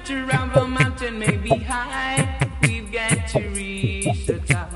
future of a mountain may be high. We've got to reach the top.